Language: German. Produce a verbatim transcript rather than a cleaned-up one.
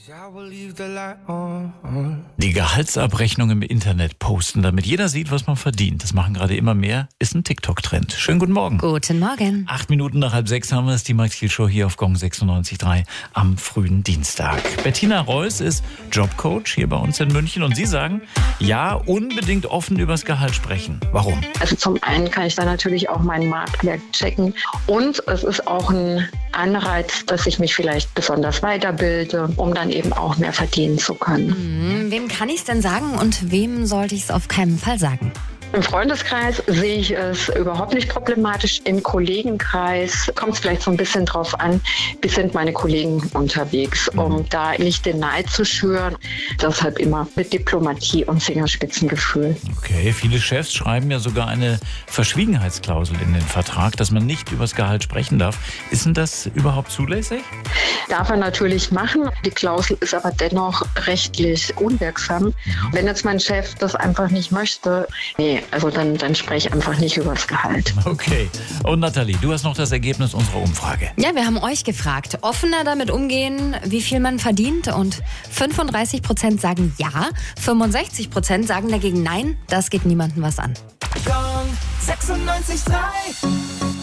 Die Gehaltsabrechnung im Internet posten, damit jeder sieht, was man verdient. Das machen gerade immer mehr, ist ein TikTok-Trend. Schönen guten Morgen. Guten Morgen. Acht Minuten nach halb sechs haben wir es, die Max-Kiel-Show hier auf Gong sechsundneunzig Komma drei am frühen Dienstag. Bettina Reuss ist Jobcoach hier bei uns in München und Sie sagen, ja, unbedingt offen übers Gehalt sprechen. Warum? Also zum einen kann ich da natürlich auch meinen Marktwert checken und es ist auch ein Anreiz, dass ich mich vielleicht besonders weiterbilde, um dann eben auch mehr verdienen zu können. Hm, wem kann ich es denn sagen und wem sollte ich es auf keinen Fall sagen? Im Freundeskreis sehe ich es überhaupt nicht problematisch. Im Kollegenkreis kommt es vielleicht so ein bisschen drauf an, wie sind meine Kollegen unterwegs, um da nicht den Neid zu schüren. Deshalb immer mit Diplomatie und Fingerspitzengefühl. Okay, viele Chefs schreiben ja sogar eine Verschwiegenheitsklausel in den Vertrag, dass man nicht übers Gehalt sprechen darf. Ist denn das überhaupt zulässig? Darf er natürlich machen. Die Klausel ist aber dennoch rechtlich unwirksam. Wenn jetzt mein Chef das einfach nicht möchte, nee, also dann, dann spreche ich einfach nicht über das Gehalt. Okay. Und Nathalie, du hast noch das Ergebnis unserer Umfrage. Ja, wir haben euch gefragt, offener damit umgehen, wie viel man verdient. Und fünfunddreißig Prozent sagen ja, fünfundsechzig Prozent sagen dagegen nein, das geht niemandem was an. Gong sechsundneunzig Komma drei